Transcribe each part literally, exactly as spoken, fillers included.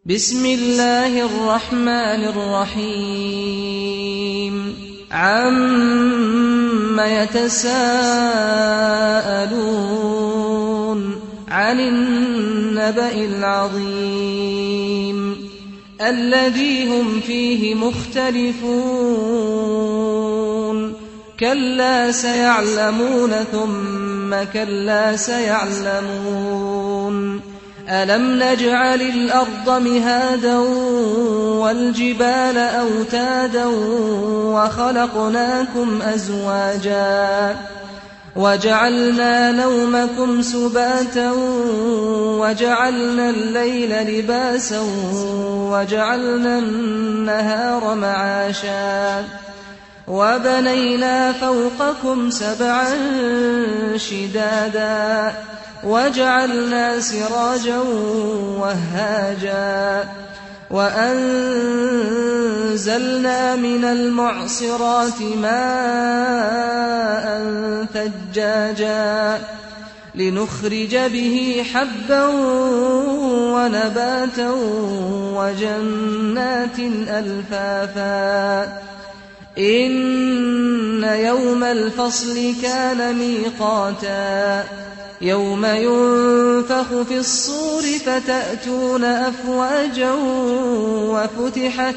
بسم الله الرحمن الرحيم عَمَّ يتساءلون عن النبأ العظيم الذي هم فيه مختلفون كلا سيعلمون ثم كلا سيعلمون ألم نجعل الأرض مهادا والجبال أوتادا وخلقناكم أزواجا وجعلنا نومكم سباتا وجعلنا الليل لباسا وجعلنا النهار معاشا وبنينا فوقكم سبعا شدادا وجعلنا سراجا وهاجا وأنزلنا من المعصرات ماء ثجاجا لنخرج به حبا ونباتا وجنات ألفافا إن يوم الفصل كان ميقاتا يوم ينفخ في الصور فتأتون أفواجا وفتحت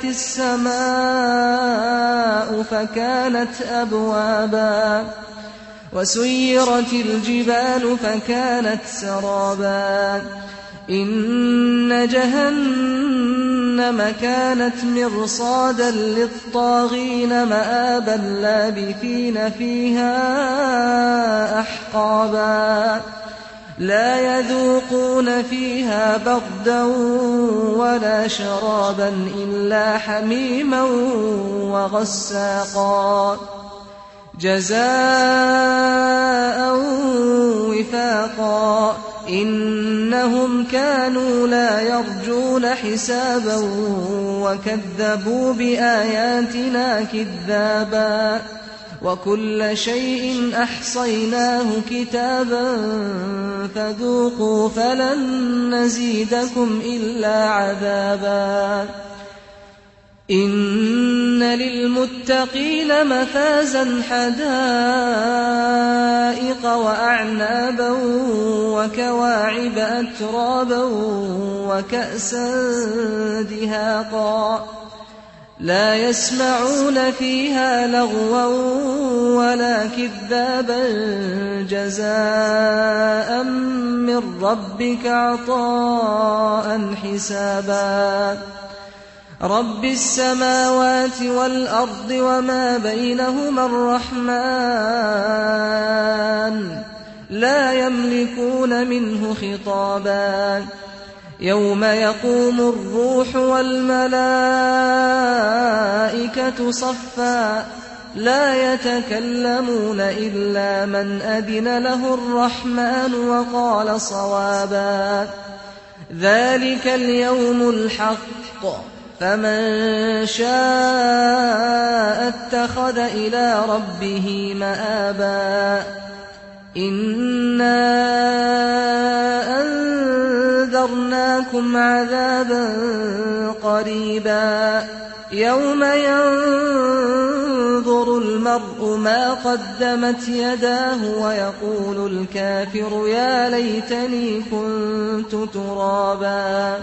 السماء فكانت أبوابا وسيرت الجبال فكانت سرابا إن جهنم كانت مرصادا للطاغين مآبا لابثين فيها أحقابا لا يذوقون فيها بردا ولا شرابا إلا حميما وغساقا جزاء وفاقا إنهم كانوا لا يرجون حسابا وكذبوا بآياتنا كذابا وكل شيء أحصيناه كتابا فذوقوا فلن نزيدكم إلا عذابا إن للمتقين مفازا حدائق وأعنابا وكواعب أترابا وكأسا دهاقا لا يسمعون فيها لغوا ولا كذابا جزاء من ربك عطاء حسابا رب السماوات والأرض وما بينهما الرحمن لا يملكون منه خطابا يوم يقوم الروح والملائكة صفا لا يتكلمون إلا من أذن له الرحمن وقال صوابا ذلك اليوم الحق فمن شاء اتخذ إلى ربه مآبا إنا أنذرناكم عذابا قريبا يوم ينظر المرء ما قدمت يداه ويقول الكافر يا ليتني كنت ترابا.